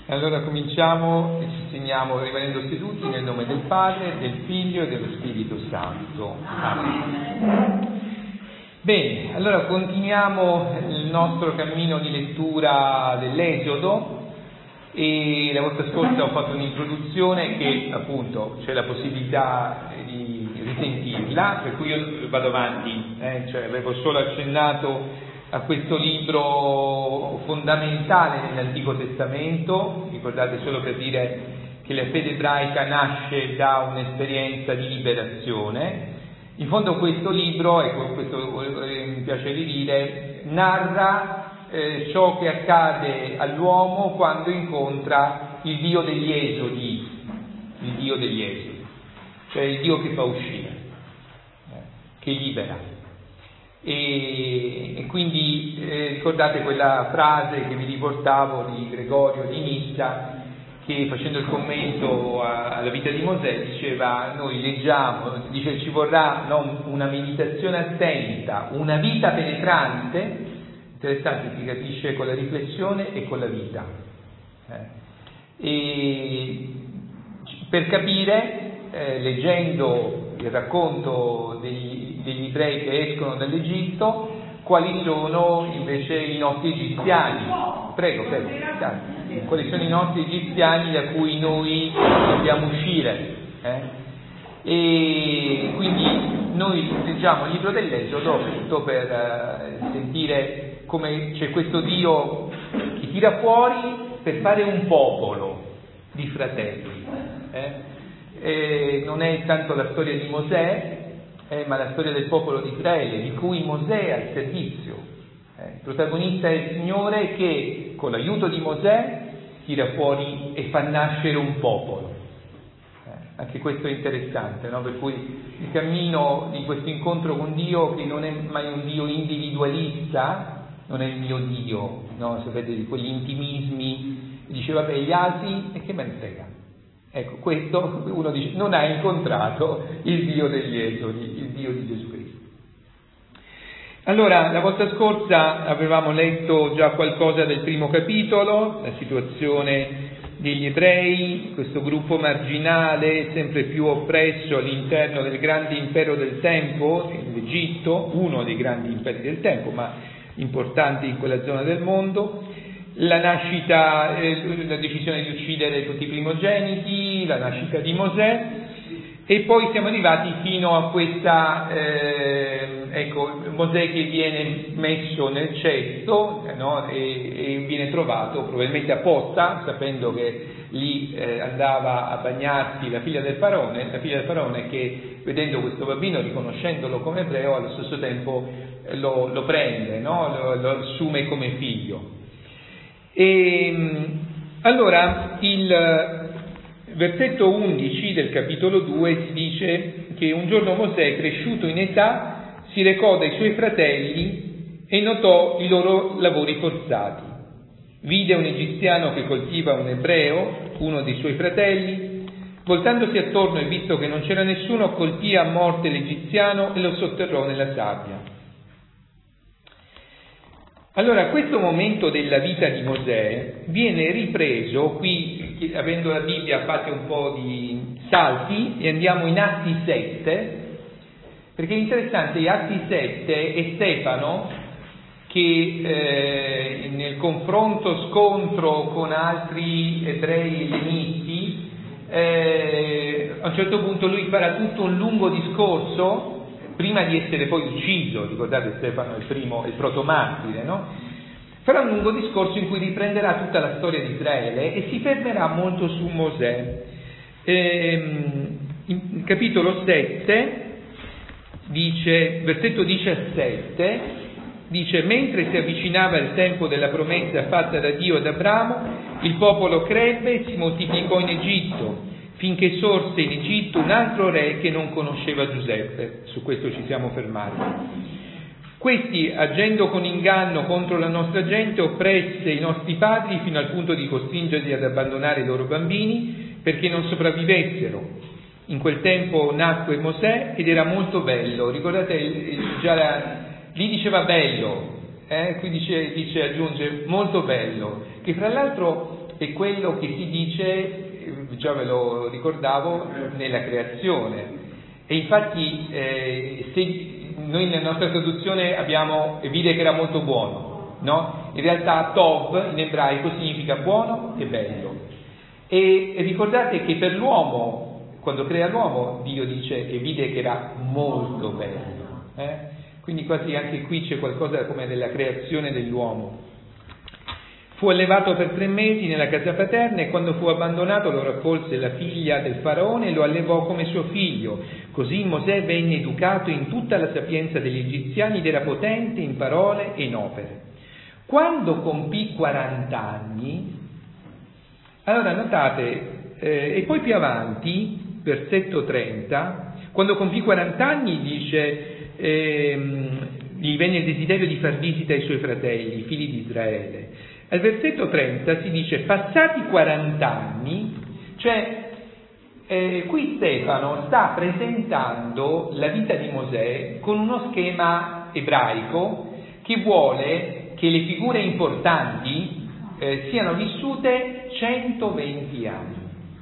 Allora cominciamo e ci segniamo rimanendo seduti nel nome del Padre, del Figlio e dello Spirito Santo. Amen. Bene, allora continuiamo il nostro cammino di lettura dell'Esodo e la volta scorsa ho fatto un'introduzione che appunto c'è la possibilità di risentirla, per cui io vado avanti, cioè avevo solo accennato a questo libro fondamentale nell'Antico Testamento. Ricordate, solo per dire che la fede ebraica nasce da un'esperienza di liberazione. In fondo questo libro, ecco, questo mi piace dire, narra ciò che accade all'uomo quando incontra il Dio degli Esodi, cioè il Dio che fa uscire, che libera. E quindi ricordate quella frase che vi riportavo di Gregorio di Nizza, che facendo il commento alla vita di Mosè diceva: noi leggiamo, dice, ci vorrà non una meditazione attenta, una vita penetrante. Interessante, si capisce con la riflessione e con la vita, e per capire, leggendo il racconto degli ebrei che escono dall'Egitto, quali sono invece i nostri egiziani. Prego. Quali sono i nostri egiziani da cui noi dobbiamo uscire. E quindi noi leggiamo il libro dell'Esodo appunto per sentire come c'è questo Dio che tira fuori per fare un popolo di fratelli. Non è tanto la storia di Mosè, ma la storia del popolo di Israele, di cui Mosè è al servizio. Il protagonista è il Signore che, con l'aiuto di Mosè, tira fuori e fa nascere un popolo. Anche questo è interessante, no? Per cui il cammino di questo incontro con Dio, che non è mai un Dio individualista, non è il mio Dio, no? Sapete, di quegli intimismi, dice vabbè, gli asi, e che me ne frega. Ecco, questo uno dice, non ha incontrato il Dio degli Esodi, il Dio di Gesù Cristo. Allora, la volta scorsa avevamo letto già qualcosa del primo capitolo, la situazione degli ebrei, questo gruppo marginale, sempre più oppresso all'interno del grande impero del tempo, l'Egitto, uno dei grandi imperi del tempo, ma importanti in quella zona del mondo. La nascita, la decisione di uccidere tutti i primogeniti, la nascita di Mosè, e poi siamo arrivati fino a questa, Mosè che viene messo nel cesto, no? e viene trovato probabilmente apposta, sapendo che lì andava a bagnarsi la figlia del faraone che, vedendo questo bambino, riconoscendolo come ebreo, allo stesso tempo lo prende, no? lo assume come figlio. E allora il versetto 11 del capitolo 2 si dice che un giorno Mosè, cresciuto in età, si recò dai suoi fratelli e notò i loro lavori forzati. Vide un egiziano che coltiva un ebreo, uno dei suoi fratelli. Voltandosi attorno e visto che non c'era nessuno, colpì a morte l'egiziano e lo sotterrò nella sabbia. Allora, questo momento della vita di Mosè viene ripreso, qui avendo la Bibbia fate un po' di salti e andiamo in Atti 7, perché è interessante, Atti 7 è Stefano che nel confronto, scontro con altri ebrei ellenisti, a un certo punto lui farà tutto un lungo discorso prima di essere poi ucciso. Ricordate, Stefano è il protomartire, no? Farà un lungo discorso in cui riprenderà tutta la storia di Israele e si fermerà molto su Mosè. In capitolo 7 dice, versetto 17, dice: mentre si avvicinava il tempo della promessa fatta da Dio ad Abramo, il popolo crebbe e si moltiplicò in Egitto, finché sorse in Egitto un altro re che non conosceva Giuseppe. Su questo ci siamo fermati. Questi, agendo con inganno contro la nostra gente, oppresse i nostri padri fino al punto di costringerli ad abbandonare i loro bambini perché non sopravvivessero. In quel tempo nacque Mosè ed era molto bello. Ricordate, lì diceva bello, qui aggiunge molto bello, che fra l'altro è quello che si dice, già ve lo ricordavo, nella creazione. E infatti noi nella nostra traduzione abbiamo vide che era molto buono, no? In realtà Tov in ebraico significa buono e bello. E ricordate che per l'uomo, quando crea l'uomo, Dio dice e vide che era molto bello. Quindi quasi anche qui c'è qualcosa come della creazione dell'uomo. Fu allevato per 3 mesi nella casa paterna e quando fu abbandonato lo raccolse la figlia del faraone e lo allevò come suo figlio. Così Mosè venne educato in tutta la sapienza degli egiziani ed era potente in parole e in opere. Quando compì 40 anni, allora notate, e poi più avanti, versetto 30, quando compì 40 anni dice, gli venne il desiderio di far visita ai suoi fratelli, i figli di Israele. Al versetto 30 si dice, passati 40 anni, cioè qui Stefano sta presentando la vita di Mosè con uno schema ebraico che vuole che le figure importanti siano vissute 120 anni.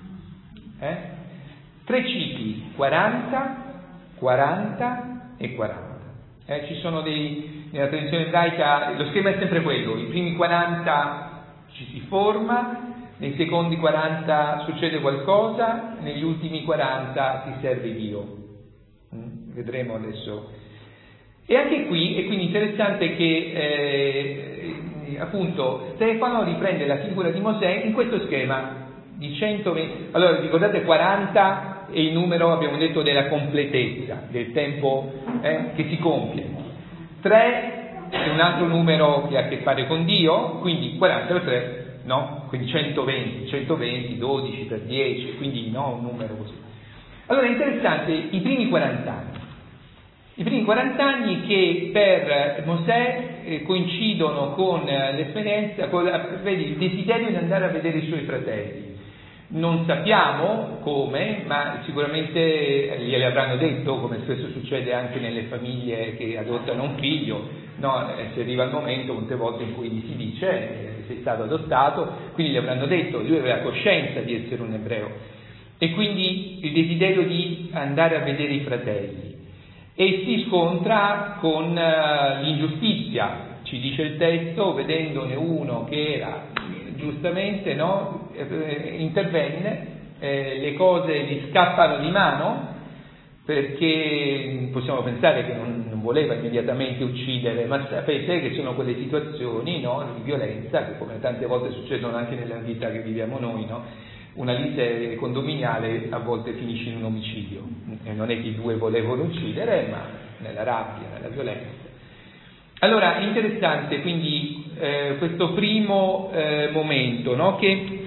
3 cicli, 40, 40 e 40. Ci sono nella tradizione ebraica, lo schema è sempre quello, i primi 40 ci si forma, nei secondi 40 succede qualcosa, negli ultimi 40 si serve Dio. Vedremo adesso. E anche qui è quindi interessante che appunto Stefano riprende la figura di Mosè in questo schema di 120. Allora ricordate 40 è il numero, abbiamo detto, della completezza, del tempo che si compie. 3 è un altro numero che ha a che fare con Dio, quindi 40 per 3, no? Quindi 120, 12 per 10, quindi no, un numero così. Allora è interessante i primi 40 anni. I primi 40 anni che per Mosè coincidono con l'esperienza, vedi, il desiderio di andare a vedere i suoi fratelli. Non sappiamo come, ma sicuramente gliele avranno detto, come spesso succede anche nelle famiglie che adottano un figlio, no? Si arriva al momento molte volte in cui gli si dice sei stato adottato, quindi gli avranno detto, lui aveva coscienza di essere un ebreo e quindi il desiderio di andare a vedere i fratelli e si scontra con l'ingiustizia, ci dice il testo, vedendone uno che era giustamente, no, intervenne, le cose gli scappano di mano perché possiamo pensare che non voleva immediatamente uccidere, ma sapete che sono quelle situazioni, no, di violenza che come tante volte succedono anche nella vita che viviamo noi, no? Una lite condominiale a volte finisce in un omicidio e non è che i due volevano uccidere, ma nella rabbia, nella violenza. Allora è interessante quindi questo primo momento, no? Che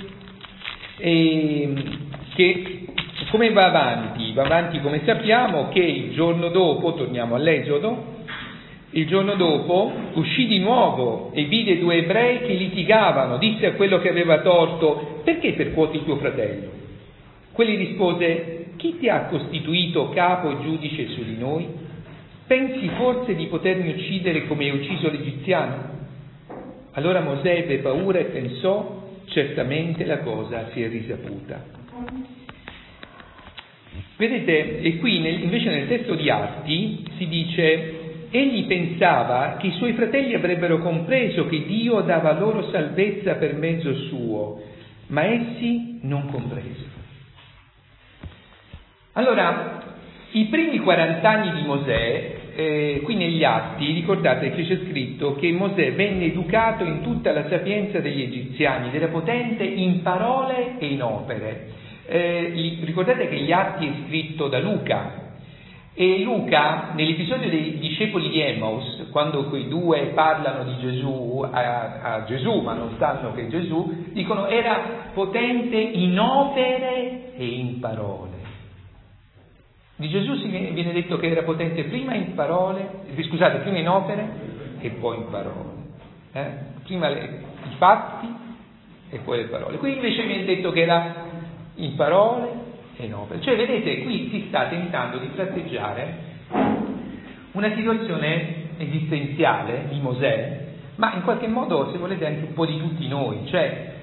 come va avanti? Va avanti come sappiamo che il giorno dopo, torniamo all'Esodo, il giorno dopo uscì di nuovo e vide 2 ebrei che litigavano, disse a quello che aveva torto, perché percuoti tuo fratello? Quelli rispose, chi ti ha costituito capo e giudice su di noi? Pensi forse di potermi uccidere come hai ucciso l'egiziano? Allora Mosè ebbe paura e pensò, certamente la cosa si è risaputa. Vedete, e qui invece nel testo di Atti si dice, egli pensava che i suoi fratelli avrebbero compreso che Dio dava loro salvezza per mezzo suo, ma essi non compresero. Allora, i primi 40 anni di Mosè, qui negli Atti, ricordate che c'è scritto che Mosè venne educato in tutta la sapienza degli egiziani, ed era potente in parole e in opere. Ricordate che gli Atti è scritto da Luca, e Luca, nell'episodio dei discepoli di Emmaus, quando quei 2 parlano di Gesù a Gesù, ma non sanno che è Gesù, dicono era potente in opere e in parole. Di Gesù viene detto che era potente prima in opere e poi in parole. Prima i fatti e poi le parole. Qui invece viene detto che era in parole e in opere. Cioè, vedete, qui si sta tentando di tratteggiare una situazione esistenziale di Mosè, ma in qualche modo, se volete, anche un po' di tutti noi. Cioè,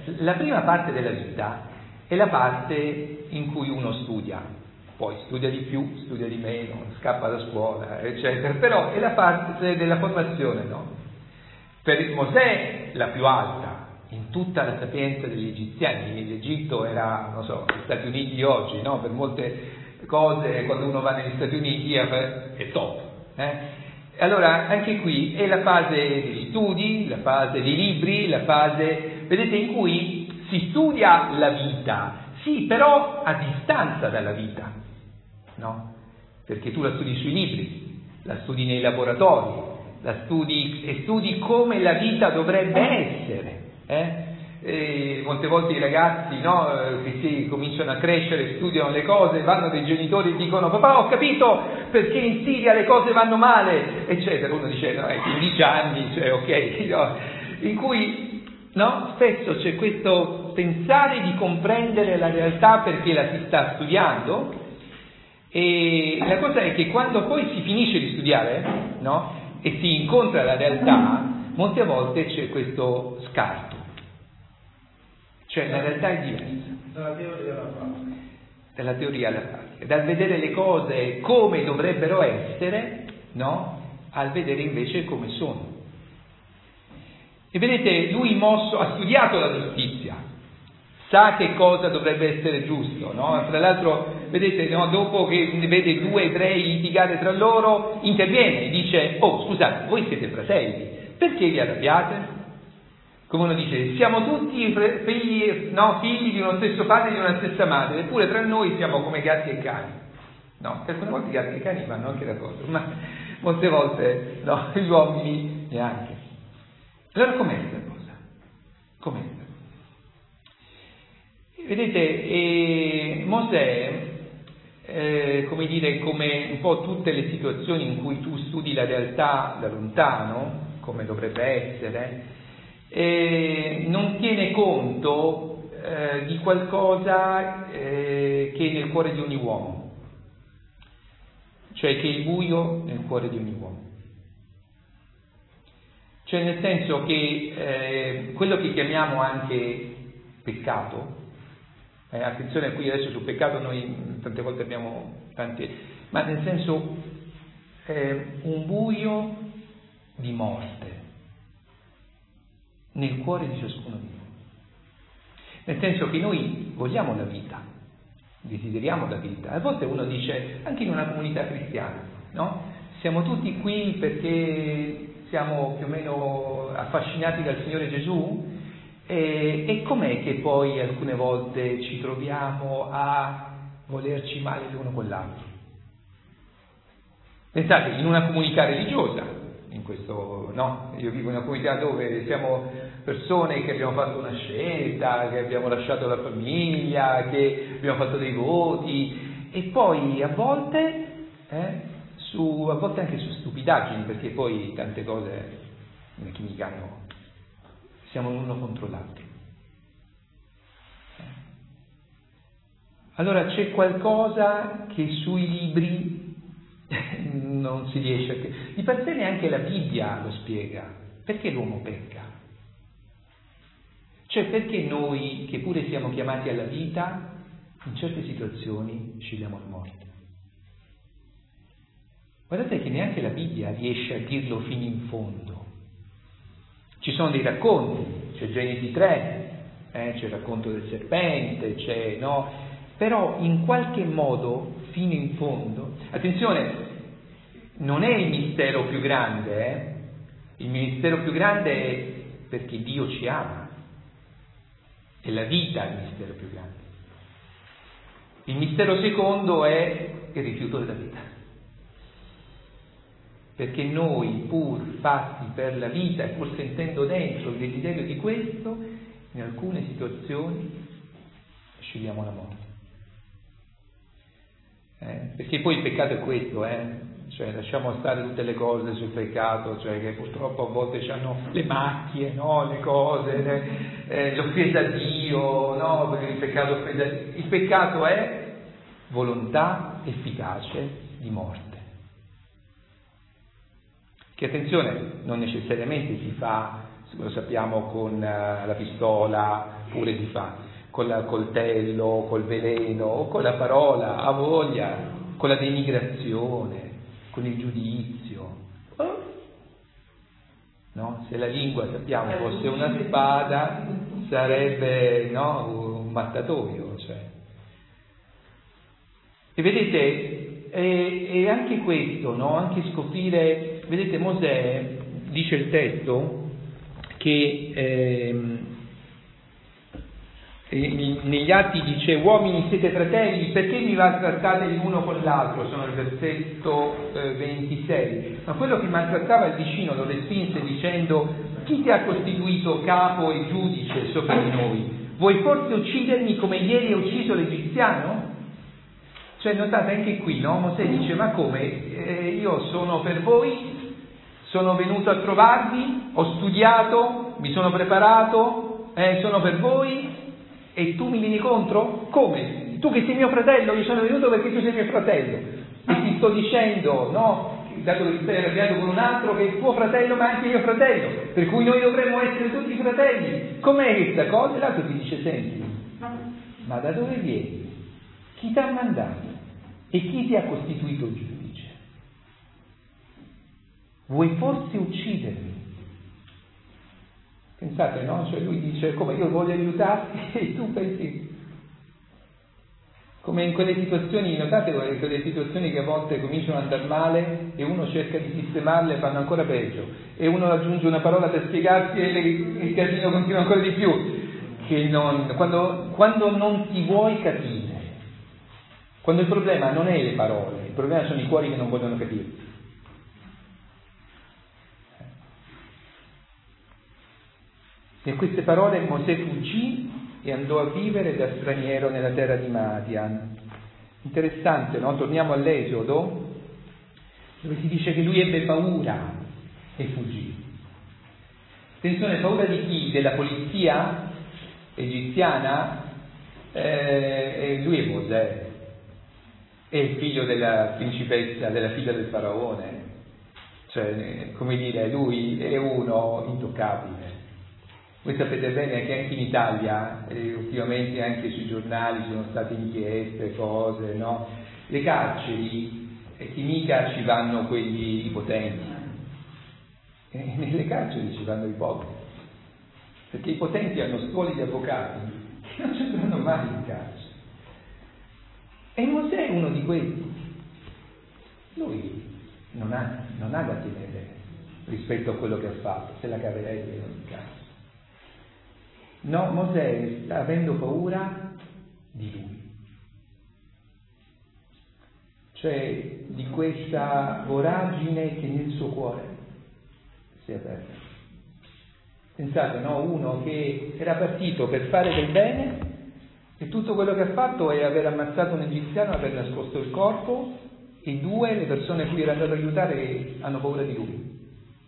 la prima parte della vita è la parte in cui uno studia, poi studia di più, studia di meno, scappa da scuola, eccetera, però è la parte della formazione, no? Per Mosè la più alta in tutta la sapienza degli egiziani. L'Egitto era, non so, gli Stati Uniti di oggi, no? Per molte cose quando uno va negli Stati Uniti è top, Allora anche qui è la fase degli studi, la fase dei libri, la fase, vedete, in cui si studia la vita, sì, però a distanza dalla vita, no? Perché tu la studi sui libri, la studi nei laboratori, e studi come la vita dovrebbe essere, E molte volte i ragazzi, no, che si cominciano a crescere, studiano le cose, vanno dai genitori e dicono: papà, ho capito perché in Siria le cose vanno male, eccetera. Uno dice: no, 15 anni, cioè ok, no? In cui, no, spesso c'è questo pensare di comprendere la realtà perché la si sta studiando, e la cosa è che quando poi si finisce di studiare, no, e si incontra la realtà, molte volte c'è questo scarto. Cioè la realtà è diversa dalla teoria alla pratica. Dalla teoria alla pratica, dal vedere le cose come dovrebbero essere, no? Al vedere invece come sono. E vedete, lui ha studiato la giustizia, sa che cosa dovrebbe essere giusto, no? Tra l'altro, vedete, no? Dopo che vede due ebrei litigare tra loro, interviene e dice: oh, scusate, voi siete fratelli, perché vi arrabbiate? Come uno dice, siamo tutti figli di uno stesso padre e di una stessa madre, eppure tra noi siamo come gatti e cani. No, alcune volte i gatti e i cani vanno anche d'accordo, ma molte volte no, gli uomini neanche. Allora com'è questa cosa? Com'è questa cosa? Vedete, Mosè, come dire, come un po' tutte le situazioni in cui tu studi la realtà da lontano, come dovrebbe essere, non tiene conto di qualcosa che è nel cuore di ogni uomo, cioè che è il buio nel cuore di ogni uomo. Cioè nel senso che quello che chiamiamo anche peccato, attenzione qui adesso sul peccato noi tante volte abbiamo ma nel senso un buio di morte nel cuore di ciascuno di noi. Nel senso che noi vogliamo la vita, desideriamo la vita. A volte uno dice, anche in una comunità cristiana, no? Siamo tutti qui perché siamo più o meno affascinati dal Signore Gesù, e com'è che poi alcune volte ci troviamo a volerci male l'uno con l'altro? Pensate, in una comunità religiosa, in questo, no, io vivo in una comunità dove siamo persone che abbiamo fatto una scelta, che abbiamo lasciato la famiglia, che abbiamo fatto dei voti, e poi a volte anche su stupidaggini, perché poi tante cose nella chimica siamo l'uno contro l'altro. Allora c'è qualcosa che sui libri non si riesce a... Di per sé neanche la Bibbia lo spiega. Perché l'uomo pecca? Cioè perché noi, che pure siamo chiamati alla vita, in certe situazioni scegliamo la morte? Guardate che neanche la Bibbia riesce a dirlo fino in fondo. Ci sono dei racconti, c'è Genesi 3, c'è il racconto del serpente, no? Però in qualche modo, fino in fondo, attenzione, non è il mistero più grande, il mistero più grande è perché Dio ci ama, è la vita il mistero più grande. Il mistero secondo è il rifiuto della vita, perché noi, pur fatti per la vita e pur sentendo dentro il desiderio di questo, in alcune situazioni scegliamo la morte. Perché poi il peccato è questo, cioè lasciamo stare tutte le cose sul peccato, cioè che purtroppo a volte hanno le macchie, no? Le cose, l'offesa a Dio, no? Perché il peccato è volontà efficace di morte. Che attenzione, non necessariamente si fa, lo sappiamo, con la pistola, pure di fare, con il coltello, col veleno, con la parola, a voglia, con la denigrazione, con il giudizio. No? Se la lingua, sappiamo, fosse una spada, sarebbe, no, un mattatoio, cioè. E vedete, e anche questo, no? Anche scoprire, vedete, Mosè, dice il testo, che negli Atti dice: uomini siete fratelli, perché vi maltrattate l'uno con l'altro? Sono il versetto 26. Ma quello che maltrattava il vicino lo respinse dicendo: chi ti ha costituito capo e giudice sopra di noi? Vuoi forse uccidermi come ieri hai ucciso l'egiziano? Cioè, notate anche qui, no? Mosè dice: ma come? Io sono per voi, sono venuto a trovarvi, ho studiato, mi sono preparato, sono per voi, e tu mi vieni contro? Come? Tu che sei mio fratello, io sono venuto perché tu sei mio fratello. E ti sto dicendo, no, dato che ti stai arrabbiando con un altro, che è tuo fratello ma anche mio fratello, per cui noi dovremmo essere tutti fratelli. Com'è questa cosa? E l'altro ti dice: senti, ma da dove vieni? Chi ti ha mandato? E chi ti ha costituito giudice? Vuoi forse uccidermi? Pensate, no? Cioè lui dice: come, io voglio aiutarti e tu pensi, come in quelle situazioni, notate quelle situazioni che a volte cominciano ad andare male e uno cerca di sistemarle e fanno ancora peggio, e uno aggiunge una parola per spiegarsi e il casino continua ancora di più, che quando non ti vuoi capire, quando il problema non è le parole, il problema sono i cuori che non vogliono capire. Per queste parole Mosè fuggì e andò a vivere da straniero nella terra di Madian. Interessante, no? Torniamo all'Esodo, dove si dice che lui ebbe paura e fuggì. Attenzione, paura di chi? Della polizia egiziana? Lui è Mosè, è il figlio della principessa, della figlia del faraone. Cioè, come dire, lui è uno intoccabile. Voi sapete bene che anche in Italia, ultimamente anche sui giornali ci sono state inchieste, cose, no? Le carceri, che mica ci vanno quelli potenti, nelle carceri ci vanno i poveri, perché i potenti hanno stuoli di avvocati che non ci andranno mai in carcere. E Mosè è uno di questi. Lui non ha da temere rispetto a quello che ha fatto, se la caverebbe in ogni caso. No, Mosè sta avendo paura di lui, cioè di questa voragine che nel suo cuore si è aperta. Pensate, no? Uno che era partito per fare del bene e tutto quello che ha fatto è aver ammazzato un egiziano, aver nascosto il corpo, e due, le persone a cui era andato ad aiutare, hanno paura di lui.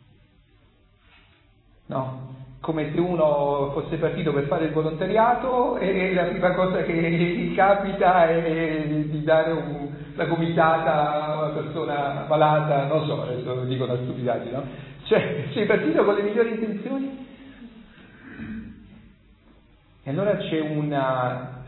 No? Come se uno fosse partito per fare il volontariato e la prima cosa che gli capita è di dare la gomitata a una persona malata, non so, adesso dico una stupidaggine, no? Cioè, sei partito con le migliori intenzioni? E allora c'è una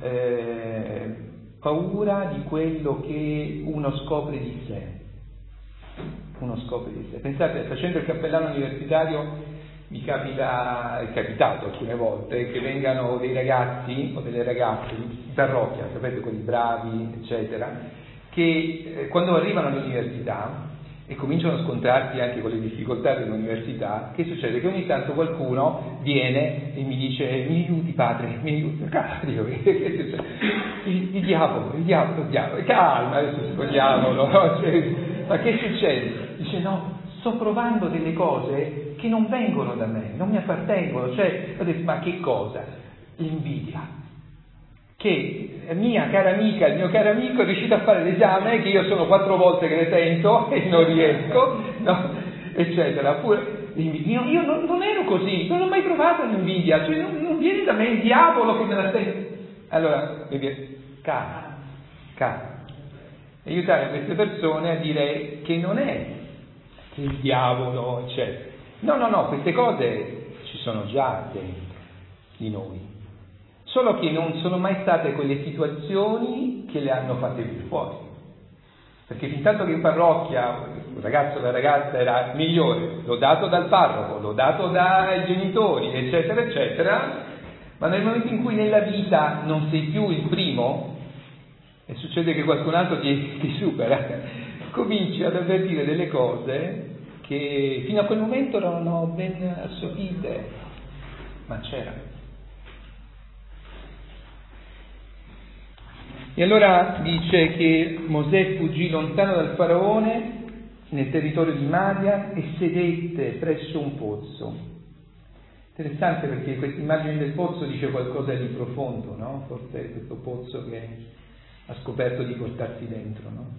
paura di quello che uno scopre di sé. Uno scopre di sé. Pensate, facendo il cappellano universitario, mi è capitato alcune volte che vengano dei ragazzi o delle ragazze di parrocchia, sapete, quelli bravi, eccetera, che quando arrivano all'università e cominciano a scontrarsi anche con le difficoltà dell'università, che succede? Che ogni tanto qualcuno viene e mi dice: mi aiuti padre, mi aiuti. Cazzo, che succede? Il diavolo, calma, adesso scogliamolo, no? Cioè, ma che succede? Dice: no, sto provando delle cose che non vengono da me, non mi appartengono. Cioè, ho detto: ma che cosa? L'invidia. Che la mia cara amica, il mio caro amico è riuscito a fare l'esame, che io sono 4 volte che ne tento e non riesco, no? Eccetera. Oppure io non ero così, non ho mai provato l'invidia, cioè non viene da me il diavolo che me la sente. Allora, calma. Aiutare queste persone a dire che non è che il diavolo, eccetera. No, queste cose ci sono già dentro di noi. solo che non sono mai state quelle situazioni che le hanno fatte più fuori. Perché fin tanto che in parrocchia il ragazzo o la ragazza era migliore, lodato dal parroco, lodato dai genitori, eccetera, eccetera, ma nel momento in cui nella vita non sei più il primo, e succede che qualcun altro ti supera, cominci ad avvertire delle cose che fino a quel momento erano ben assorbite, ma c'erano. E allora dice che Mosè fuggì lontano dal faraone nel territorio di Madian e sedette presso un pozzo. Interessante, perché questa immagine del pozzo dice qualcosa di profondo, no? Forse è questo pozzo che ha scoperto di portarsi dentro, no?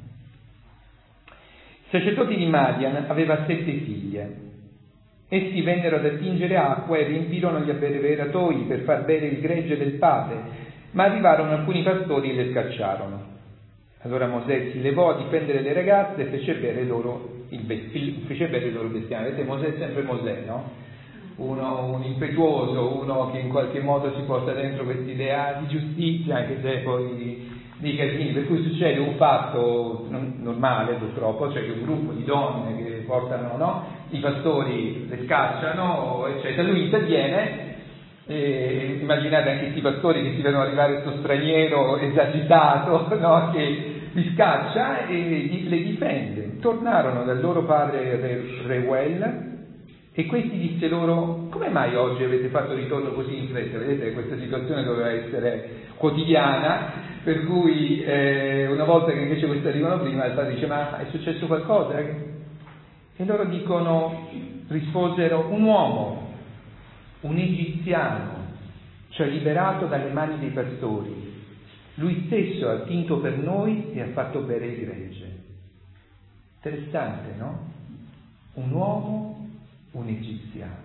I sacerdoti di Madian aveva 7 figlie. Essi vennero ad attingere acqua e riempirono gli abbeveratoi per far bere il gregge del padre, ma arrivarono alcuni pastori e le scacciarono. Allora Mosè si levò a difendere le ragazze e fece bere loro il bestiame. Vedete, Mosè è sempre Mosè, no? Un impetuoso, uno che in qualche modo si porta dentro quest'idea di giustizia, anche se poi di casini, per cui succede un fatto normale purtroppo, cioè che un gruppo di donne che portano, no? I pastori le scacciano, eccetera, lui interviene. E immaginate anche questi pastori che si vedono arrivare questo straniero esagitato, no? Che li scaccia e le difende. Tornarono dal loro padre Reuel e questi disse loro: come mai oggi avete fatto ritorno così in fretta? Vedete, questa situazione doveva essere quotidiana, per cui una volta che invece questi arrivano prima, il padre dice: ma è successo qualcosa? E loro risposero: un uomo, un egiziano, ci ha liberato dalle mani dei pastori. Lui stesso ha tinto per noi e ha fatto bere il gregge. Interessante, no? Un uomo, un egiziano.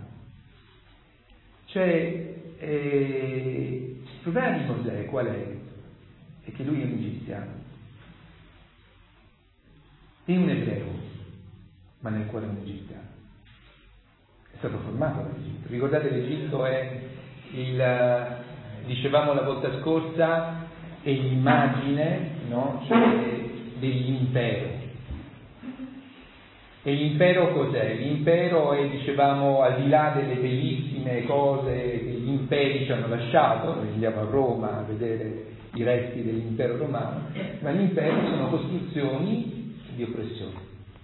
Cioè, il problema di Mosè qual è? È che lui è un egiziano. È un ebreo, ma nel cuore è un egiziano. È stato formato dall'Egitto. Ricordate, l'Egitto è dicevamo la volta scorsa, è l'immagine, no? Cioè dell'impero. E l'impero cos'è? L'impero è, dicevamo, al di là delle bellissime cose che gli imperi ci hanno lasciato. Noi andiamo a Roma a vedere i resti dell'impero romano, ma gli imperi sono costruzioni di oppressione,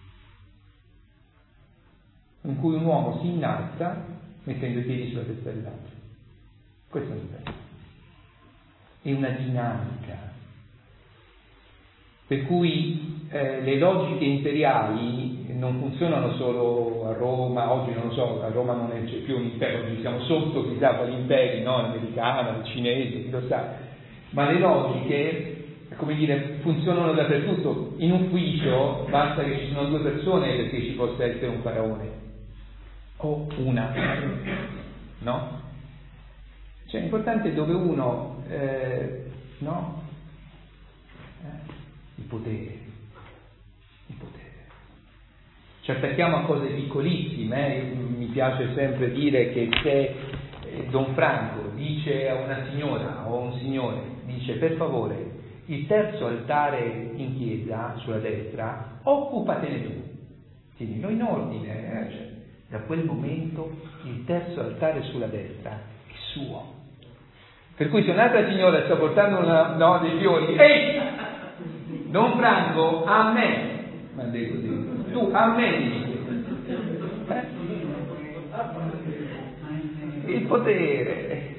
in cui un uomo si innalza mettendo i piedi sulla testa dell'altro. Questo è l'impero. È una dinamica. Per cui le logiche imperiali non funzionano solo a Roma. Oggi non lo so, a Roma non c'è più un impero, oggi siamo sotto chissà quali imperi, no? L'americano, il cinese, chi lo sa. Ma le logiche, come dire, funzionano dappertutto. In ufficio basta che ci siano 2 persone perché ci possa essere un faraone. O una, no? Cioè è importante dove uno, no? Il potere. Ci attacchiamo a cose piccolissime, mi piace sempre dire che se Don Franco dice a una signora o a un signore, dice: per favore, il terzo altare in chiesa sulla destra, occupatene tu, tienilo in ordine, cioè, da quel momento il terzo altare sulla destra è suo. Per cui se un'altra signora sta portando dei fiori, ehi, Don Franco, a me, ma dico così, tu a me dici, il potere.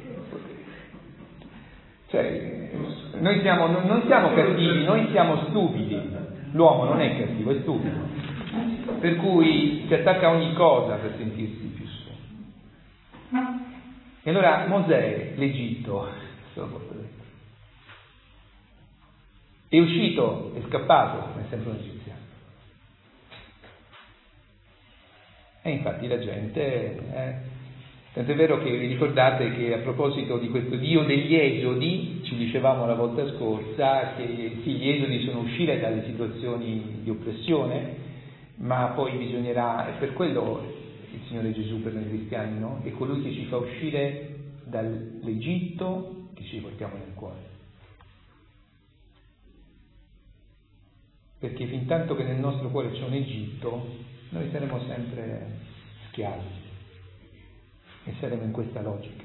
Cioè, noi non siamo cattivi, noi siamo stupidi. L'uomo non è cattivo, è stupido. Per cui si attacca a ogni cosa per sentirsi più suo. E allora Mosè, l'Egitto, è uscito, è scappato, è sempre un egiziano. E infatti la gente, tanto è vero che vi ricordate che a proposito di questo Dio degli esodi, ci dicevamo la volta scorsa che sì, gli esodi sono uscire dalle situazioni di oppressione, ma poi bisognerà, e per quello il Signore Gesù per noi cristiani, no? È colui che ci fa uscire dall'Egitto, che che ci portiamo nel cuore. Perché fin tanto che nel nostro cuore c'è un Egitto, noi saremo sempre schiavi e saremo in questa logica.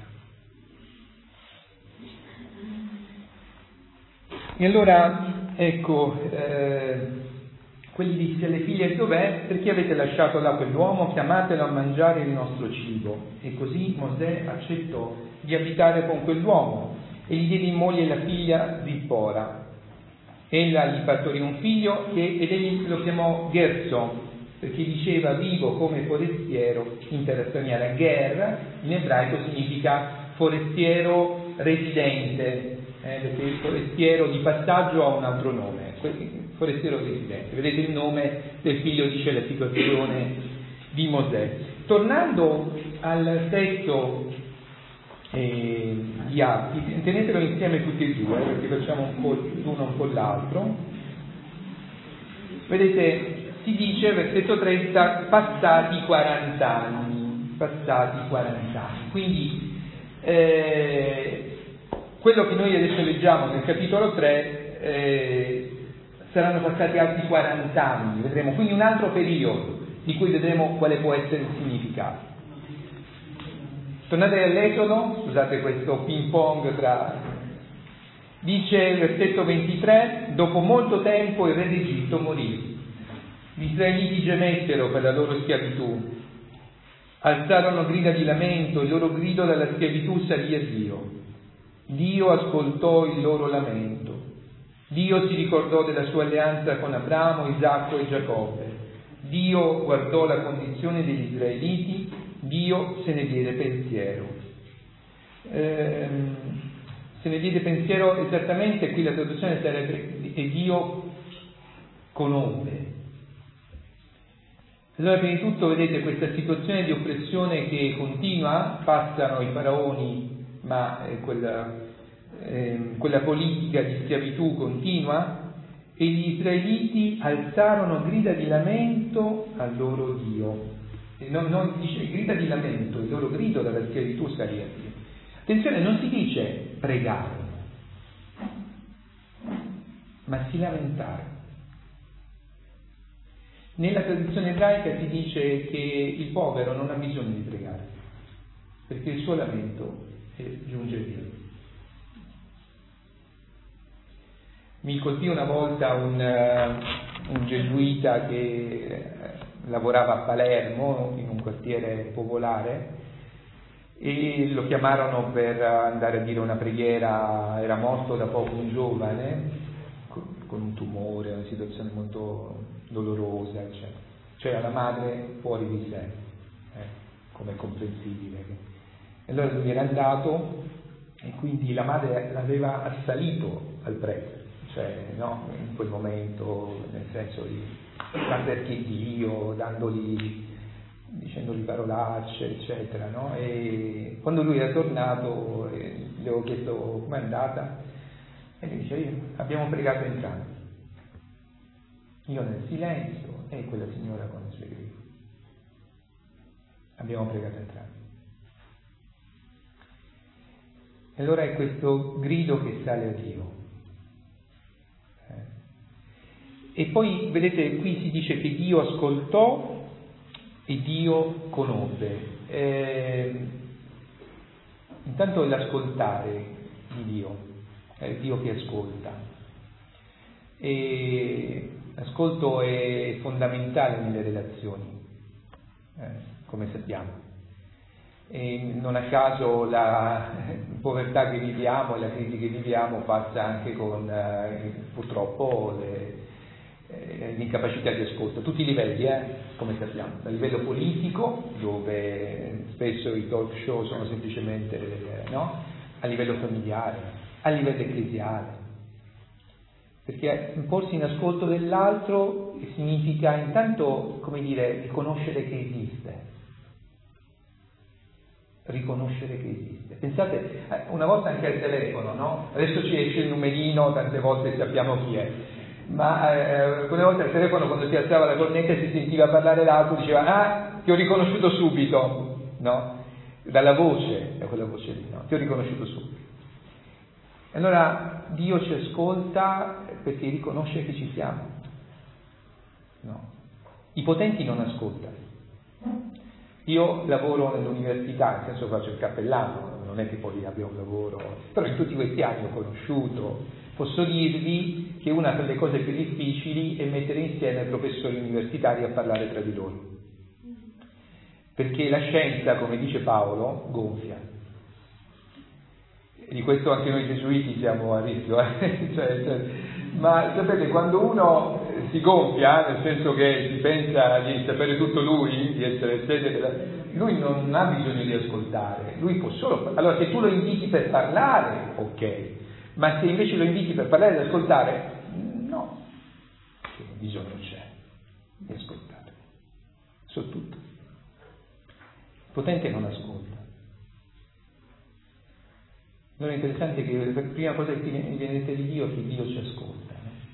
E allora, ecco, quelli disse alle figlie: dov'è? Perché avete lasciato là quell'uomo? Chiamatelo a mangiare il nostro cibo. E così Mosè accettò di abitare con quell'uomo e gli diede in moglie la figlia Zippora. Ella gli partorì un figlio ed egli lo chiamò Gerson, perché diceva: vivo come forestiero in terra straniera. Ger in ebraico significa forestiero residente, perché il forestiero di passaggio ha un altro nome, forestiero residente. Vedete il nome del figlio dice la situazione di Mosè. Tornando al testo di Atti, tenetelo insieme tutti e due, perché facciamo un po' l'uno un po' l'altro. Vedete, si dice, versetto 30, passati 40 anni. Quindi quello che noi adesso leggiamo nel capitolo 3 saranno passati altri 40 anni, vedremo quindi un altro periodo di cui vedremo quale può essere il significato. Tornate all'Esodo, scusate questo ping pong dice il versetto 23: dopo molto tempo il re d'Egitto morì, gli israeliti gemettero per la loro schiavitù, alzarono grida di lamento, il loro grido dalla schiavitù salì a Dio. Dio ascoltò il loro lamento, Dio si ricordò della sua alleanza con Abramo, Isacco e Giacobbe, Dio guardò la condizione degli israeliti, Dio se ne diede pensiero. Se ne diede pensiero esattamente, qui la traduzione sarebbe: e Dio conobbe. Allora, prima di tutto, vedete questa situazione di oppressione che continua, passano i faraoni, ma quella politica di schiavitù continua, e gli israeliti alzarono grida di lamento al loro Dio. Non dice grida di lamento, il loro grido dalla schiavitù salì a Dio. Attenzione, non si dice pregarono, ma si lamentarono. Nella tradizione ebraica si dice che il povero non ha bisogno di pregare, perché il suo lamento giunge a Dio. Mi colpì una volta un gesuita che lavorava a Palermo in un quartiere popolare e lo chiamarono per andare a dire una preghiera. Era morto da poco un giovane con un tumore, una situazione molto dolorosa, eccetera. C'era la madre fuori di sé, come è comprensibile. E allora lui era andato e quindi la madre l'aveva assalito al prete, cioè no, in quel momento, nel senso di ma perché Dio, dicendogli parolacce, eccetera, no? E quando lui era tornato gli avevo chiesto com'è andata e mi dice: abbiamo pregato entrambi, io nel silenzio e quella signora con le sue grida, abbiamo pregato entrambi. E allora è questo grido che sale a Dio. E poi vedete, qui si dice che Dio ascoltò e Dio conobbe. Intanto l'ascoltare di Dio, è Dio che ascolta. E l'ascolto è fondamentale nelle relazioni, come sappiamo. E non a caso la povertà che viviamo e la crisi che viviamo passa anche con purtroppo l'incapacità di ascolto a tutti i livelli, come sappiamo, a livello politico, dove spesso i talk show sono semplicemente no? A livello familiare, a livello ecclesiale, perché porsi in ascolto dell'altro significa intanto, come dire, riconoscere che esiste. Pensate, una volta anche al telefono, no? Adesso ci esce il numerino, tante volte sappiamo chi è, ma quelle volte al telefono, quando si alzava la cornetta e si sentiva parlare l'altro, diceva: ti ho riconosciuto subito, no? Dalla voce, da quella voce lì, no? Ti ho riconosciuto subito. Allora Dio ci ascolta perché riconosce che ci siamo. No. I potenti non ascoltano. Io lavoro nell'università, nel senso faccio il cappellano, non è che poi abbia un lavoro, però in tutti questi anni ho conosciuto, posso dirvi che una delle cose più difficili è mettere insieme professori universitari a parlare tra di loro. Perché la scienza, come dice Paolo, gonfia. Di questo anche noi gesuiti siamo a rischio. Ma sapete, quando uno si gonfia, nel senso che si pensa di sapere tutto lui, di essere sede della... lui non ha bisogno di ascoltare, lui può solo... Allora, se tu lo inviti per parlare, ok, ma se invece lo inviti per parlare ed ascoltare, no, che bisogno c'è di ascoltare, su tutto. Il potente non ascolta. Allora è interessante che la prima cosa che mi viene detta di Dio è che Dio ci ascolta.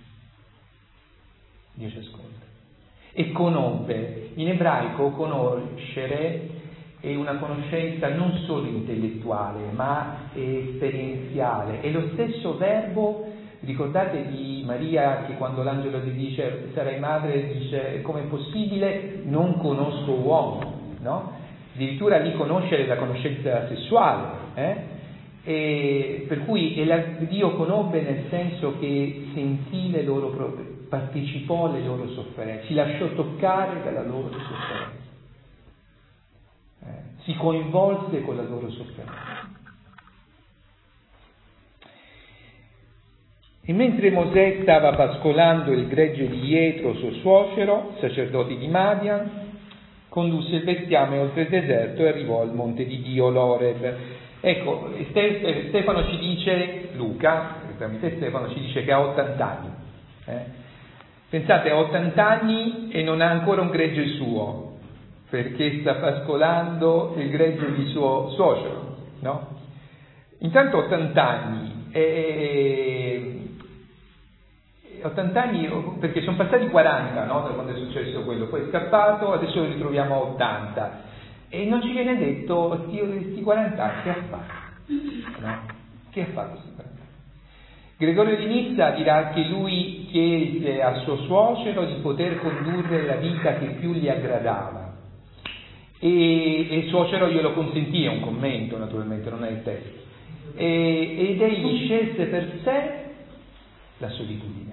Dio ci ascolta. E conobbe, in ebraico conoscere è una conoscenza non solo intellettuale, ma esperienziale. È lo stesso verbo, ricordate di Maria che quando l'angelo gli dice sarai madre, dice com'è possibile, non conosco uomo, no? Addirittura lì conoscere la conoscenza sessuale, E per cui Dio conobbe nel senso che sentì le loro partecipò alle loro sofferenze, si lasciò toccare dalla loro sofferenza, si coinvolse con la loro sofferenza. E mentre Mosè stava pascolando il gregge di Ietro, suo suocero, sacerdote di Madian, condusse il bestiame oltre il deserto e arrivò al monte di Dio, l'Oreb. Ecco, Stefano ci dice, Luca, tramite Stefano, ci dice che ha 80 anni. Pensate, ha 80 anni e non ha ancora un gregge suo, perché sta pascolando il gregge di suo suocero, no? Intanto 80 anni, 80 anni perché sono passati 40, no? Da quando è successo quello, poi è scappato, adesso lo ritroviamo a 80. E non ci viene detto, questi 40 anni, che ha fatto? No? Che ha fatto questi 40 anni? Gregorio di Nizza dirà che lui chiese al suo suocero di poter condurre la vita che più gli aggradava. E il suocero glielo consentì, è un commento naturalmente, non è il testo. Ed egli scelse per sé la solitudine.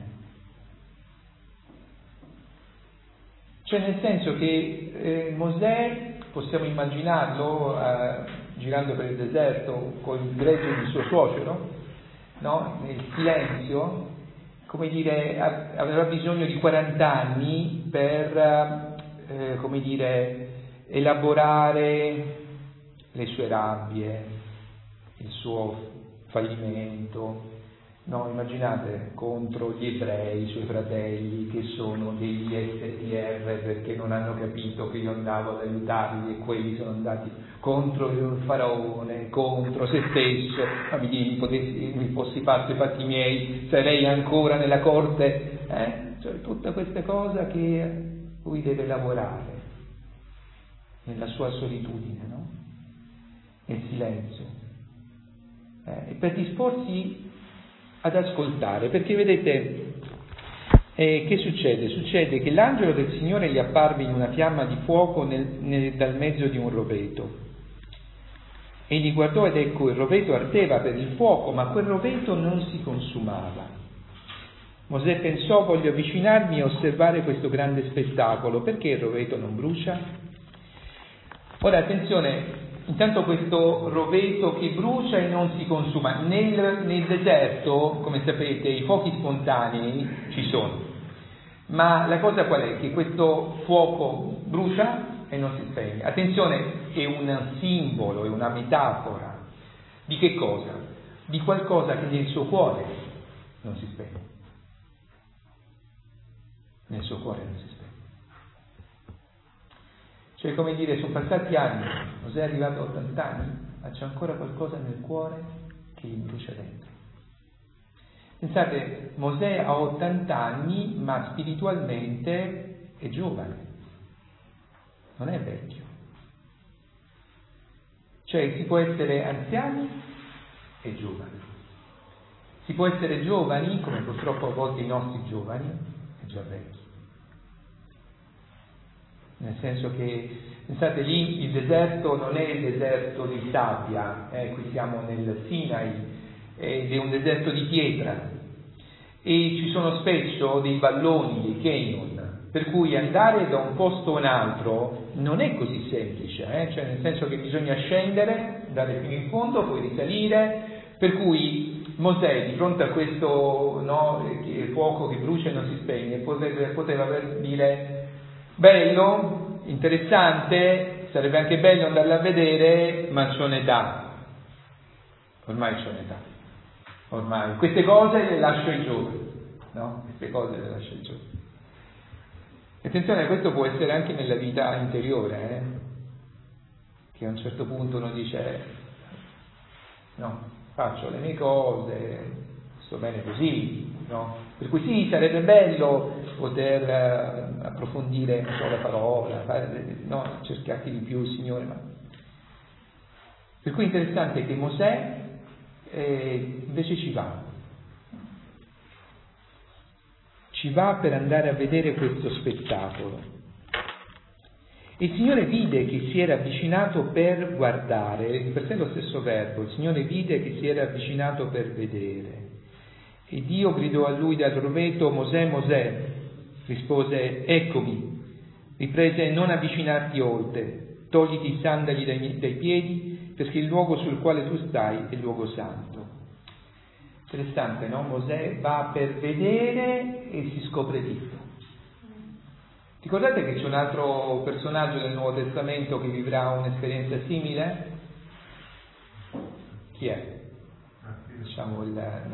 Cioè nel senso che Mosè, possiamo immaginarlo girando per il deserto col gregge di suo suocero, no? Nel silenzio, come dire, aveva bisogno di 40 anni per, come dire, elaborare le sue rabbie, il suo fallimento, no? Immaginate, contro gli ebrei, i suoi fratelli, che sono degli STR perché non hanno capito che io andavo ad aiutarli e quelli sono andati contro il faraone, contro se stesso, ma mi fossi fatto i fatti miei, sarei ancora nella corte, Cioè tutta questa cosa che lui deve lavorare nella sua solitudine, no? Nel silenzio, e per disporsi ad ascoltare, perché vedete che succede? Succede che l'angelo del Signore gli apparve in una fiamma di fuoco dal mezzo di un roveto. Egli guardò ed ecco il roveto ardeva per il fuoco, ma quel roveto non si consumava. Mosè pensò, voglio avvicinarmi e osservare questo grande spettacolo, perché il roveto non brucia? Ora attenzione, intanto questo roveto che brucia e non si consuma. Nel deserto, come sapete, i fuochi spontanei ci sono, ma la cosa qual è? Che questo fuoco brucia e non si spegne. Attenzione, è un simbolo, è una metafora. Di che cosa? Di qualcosa che nel suo cuore non si spegne. Nel suo cuore non si spegne. Cioè, come dire, sono passati anni, Mosè è arrivato a 80 anni, ma c'è ancora qualcosa nel cuore che gli brucia dentro. Pensate, Mosè ha 80 anni, ma spiritualmente è giovane, non è vecchio. Cioè, si può essere anziani e giovani. Si può essere giovani, come purtroppo a volte i nostri giovani, e già vecchi. Nel senso che, pensate lì, il deserto non è il deserto di sabbia, qui siamo nel Sinai, ed è un deserto di pietra, e ci sono spesso dei valloni, dei canyon, per cui andare da un posto a un altro non è così semplice, cioè nel senso che bisogna scendere, andare fino in fondo, poi risalire, per cui Mosè di fronte a questo fuoco che brucia e non si spegne poteva dire bello, interessante, sarebbe anche bello andarla a vedere, ma c'ho un'età, ormai c'ho un'età, ormai queste cose le lascio ai giovani, no? Queste cose le lascio ai giovani. Attenzione, questo può essere anche nella vita interiore, che a un certo punto uno dice no, faccio le mie cose, sto bene così, no? Per cui sì, sarebbe bello poter approfondire la parola, cercarti di più il Signore, ma... Per cui è interessante che Mosè invece ci va per andare a vedere questo spettacolo. Il Signore vide che si era avvicinato per guardare, di per sé lo stesso verbo, il Signore vide che si era avvicinato per vedere. E Dio gridò a lui dal roveto: Mosè, Mosè. Rispose: eccomi. Riprese: non avvicinarti oltre, togliti i sandali dai piedi, perché il luogo sul quale tu stai è il luogo santo. Interessante, no? Mosè va per vedere e si scopre tutto. Ricordate che c'è un altro personaggio del Nuovo Testamento che vivrà un'esperienza simile? Chi è? Diciamo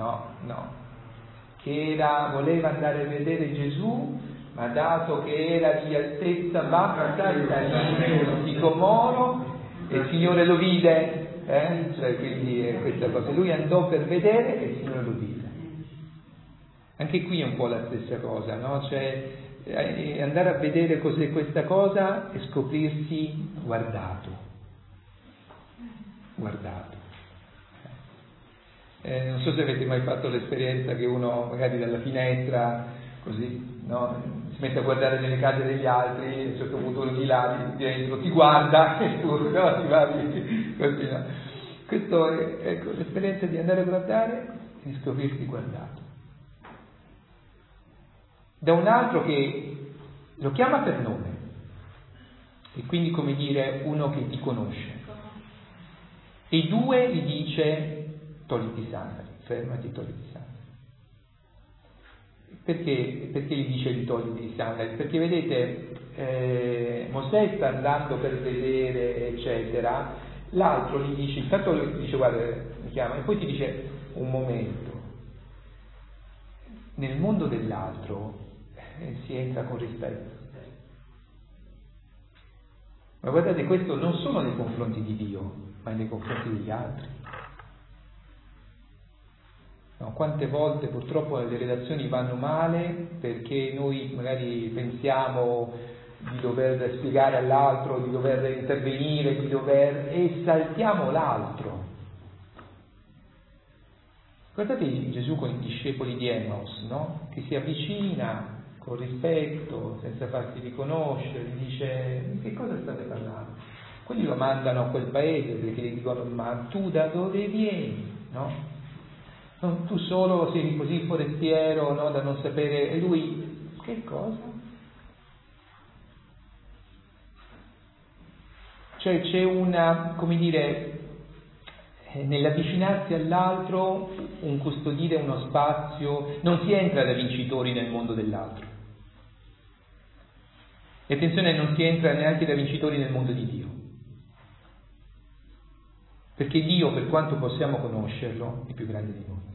che voleva andare a vedere Gesù, ma dato che era di altezza bassa, sul sicomoro, e il Signore lo vide, quindi questa cosa. Lui andò per vedere e il Signore lo vide. Anche qui è un po' la stessa cosa, no? Cioè andare a vedere cos'è questa cosa e scoprirsi guardato. Non so se avete mai fatto l'esperienza che uno magari dalla finestra così, no, si mette a guardare nelle case degli altri, a un certo punto uno di là di dentro ti guarda e tu ti guardi così, no? Questo è l'esperienza di andare a guardare e di scoprirsi guardato da un altro che lo chiama per nome, e quindi, come dire, uno che ti conosce, e due gli dice: togliti i sandali, fermati, togliti i sandali. Perché gli dice di togliti i sandali? Perché vedete, Mosè sta andando per vedere, eccetera, l'altro gli dice, intanto lui dice: guarda, mi chiama, e poi ti dice: un momento. Nel mondo dell'altro si entra con rispetto. Ma guardate, questo non solo nei confronti di Dio, ma nei confronti degli altri. No, quante volte purtroppo le relazioni vanno male perché noi magari pensiamo di dover spiegare all'altro, di dover intervenire, e saltiamo l'altro. Guardate Gesù con i discepoli di Emmaus, no? Che si avvicina con rispetto, senza farsi riconoscere, gli dice: di che cosa state parlando? Quelli lo mandano a quel paese perché gli dicono: ma tu da dove vieni? No? Tu solo sei così forestiero, no? Da non sapere. E lui: che cosa? Cioè c'è una, come dire, nell'avvicinarsi all'altro, un custodire uno spazio. Non si entra da vincitori nel mondo dell'altro. E attenzione, non si entra neanche da vincitori nel mondo di Dio. Perché Dio, per quanto possiamo conoscerlo, è più grande di noi.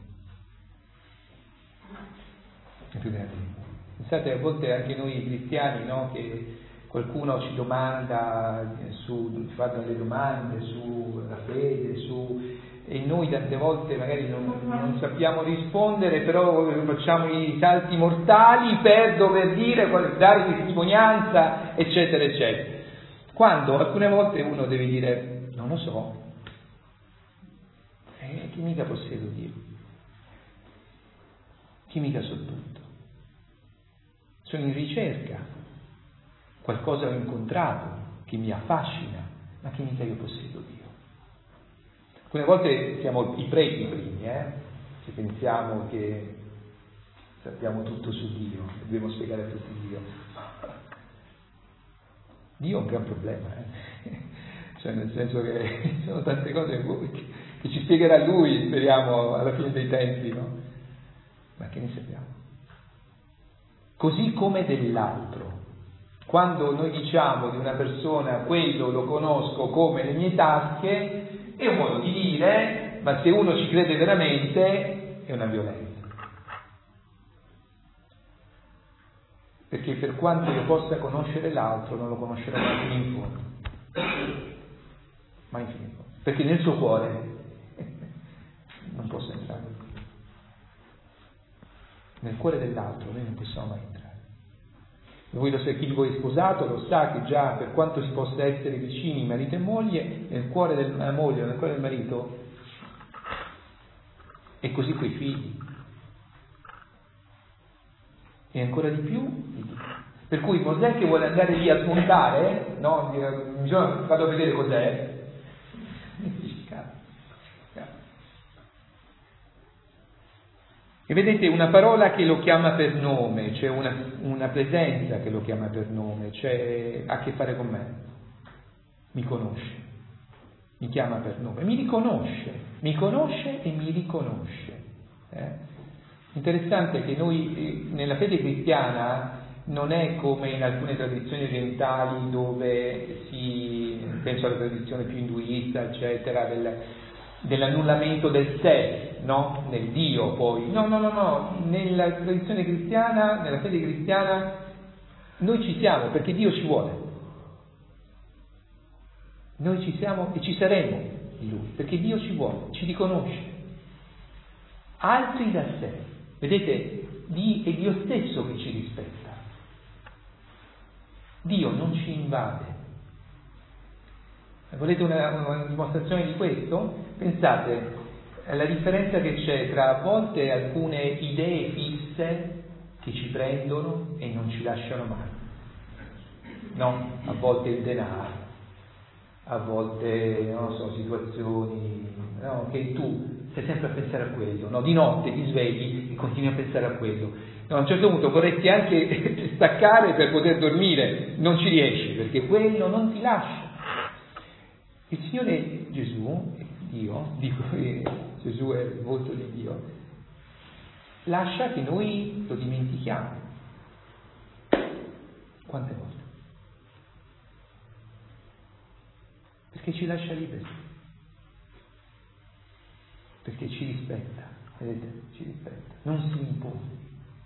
È più grande di noi. Pensate, a volte anche noi cristiani, no? Che qualcuno ci domanda, fa delle domande sulla fede, e noi tante volte magari non sappiamo rispondere, però facciamo i salti mortali per dover dare testimonianza, eccetera, eccetera. Quando alcune volte uno deve dire: non lo so, che mica possiedo dire. chimica sul punto. Sono in ricerca, qualcosa ho incontrato che mi affascina, ma che mica io possiedo Dio. Alcune volte siamo i preti primi, se pensiamo che sappiamo tutto su Dio, dobbiamo spiegare a tutti Dio. Dio è un gran problema, cioè nel senso che ci sono tante cose che ci spiegherà Lui, speriamo, alla fine dei tempi, no? Ma che ne sappiamo? Così come dell'altro. Quando noi diciamo di una persona quello lo conosco come le mie tasche, è un modo di dire, ma se uno ci crede veramente è una violenza. Perché per quanto io possa conoscere l'altro, non lo conoscerò mai fino in fondo. Mai fino in fondo. Perché nel suo cuore non posso entrare. Nel cuore dell'altro noi non possiamo mai entrare. Chi di voi è sposato lo sa che già per quanto si possa essere vicini marito e moglie, nel cuore della moglie o nel cuore del marito è così coi figli. E ancora di più. Per cui Mosè che vuole andare lì a smontare, no? Bisogna farlo vedere cos'è. E vedete una parola che lo chiama per nome, c'è una presenza che lo chiama per nome, c'è a che fare con me, mi conosce, mi chiama per nome, mi conosce e mi riconosce. Interessante che noi nella fede cristiana non è come in alcune tradizioni orientali dove penso alla tradizione più induista, eccetera, dell'annullamento del sé, no? Nel Dio poi. No. Nella tradizione cristiana, nella fede cristiana, noi ci siamo perché Dio ci vuole. Noi ci siamo e ci saremo in Lui, perché Dio ci vuole, ci riconosce. Altri da sé. Vedete, è Dio stesso che ci rispetta. Dio non ci invade. Volete una dimostrazione di questo? Pensate alla differenza che c'è tra a volte alcune idee fisse che ci prendono e non ci lasciano mai. No? A volte il denaro, a volte, non lo so, situazioni, no? Che tu stai sempre a pensare a quello, no? Di notte ti svegli e continui a pensare a quello. No, a un certo punto vorresti anche staccare per poter dormire, non ci riesci perché quello non ti lascia. Il Signore Gesù, Dio, dico che Gesù è il volto di Dio, lascia che noi lo dimentichiamo. Quante volte? Perché ci lascia liberi. Perché ci rispetta, vedete? Ci rispetta, non si impone.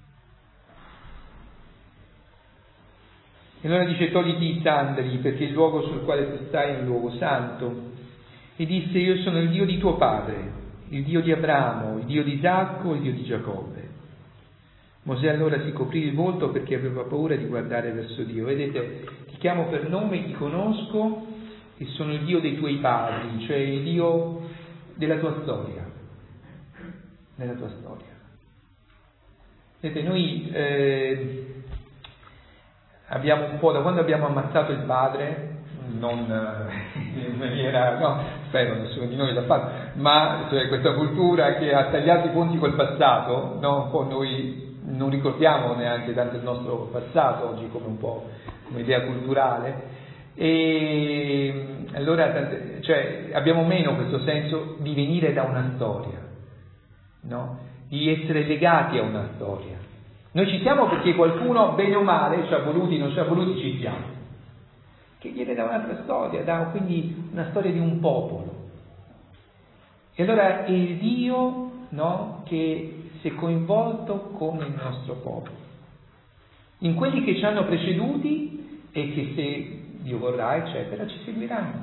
E allora dice: togliti i sandali, perché il luogo sul quale tu stai è un luogo santo. E disse: io sono il Dio di tuo padre, il Dio di Abramo, il Dio di Isacco, il Dio di Giacobbe. Mosè allora si coprì il volto perché aveva paura di guardare verso Dio. Vedete, ti chiamo per nome, ti conosco e sono il Dio dei tuoi padri, cioè il Dio della tua storia. Nella tua storia. Vedete, noi abbiamo un po', da quando abbiamo ammazzato il padre, non in maniera, no, spero nessuno di noi l'ha fatto, ma cioè, questa cultura che ha tagliato i ponti col passato, no? Un po' noi non ricordiamo neanche tanto il nostro passato oggi come un po' come idea culturale, e allora cioè, abbiamo meno questo senso di venire da una storia, no? Di essere legati a una storia. Noi ci siamo perché qualcuno, bene o male, ci ha voluti, non ci ha voluti, ci siamo. Che viene da un'altra storia, quindi una storia di un popolo. E allora è il Dio, no, che si è coinvolto con il nostro popolo. In quelli che ci hanno preceduti e che se Dio vorrà, eccetera, ci seguiranno.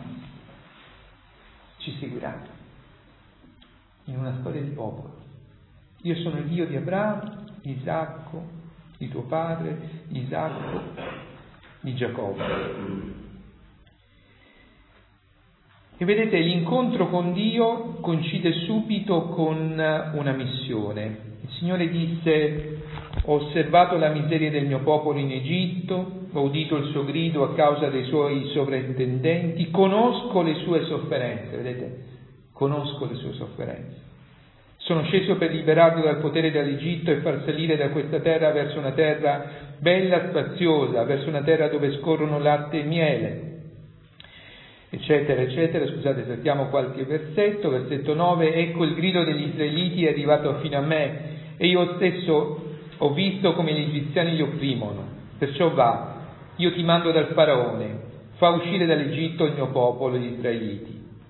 Ci seguiranno. In una storia di popolo. Io sono il Dio di Abramo, Isacco, di tuo padre, Isacco, di Giacobbe. E vedete, l'incontro con Dio coincide subito con una missione. Il Signore disse: ho osservato la miseria del mio popolo in Egitto, ho udito il suo grido a causa dei suoi sovrintendenti, conosco le sue sofferenze, vedete? Conosco le sue sofferenze. Sono sceso per liberarlo dal potere dell'Egitto e far salire da questa terra verso una terra bella, spaziosa, verso una terra dove scorrono latte e miele, eccetera, eccetera. Scusate, saltiamo qualche versetto. Versetto 9: ecco, il grido degli israeliti è arrivato fino a me e io stesso ho visto come gli egiziani li opprimono. Perciò va, io ti mando dal faraone, fa uscire dall'Egitto il mio popolo, gli israeliti.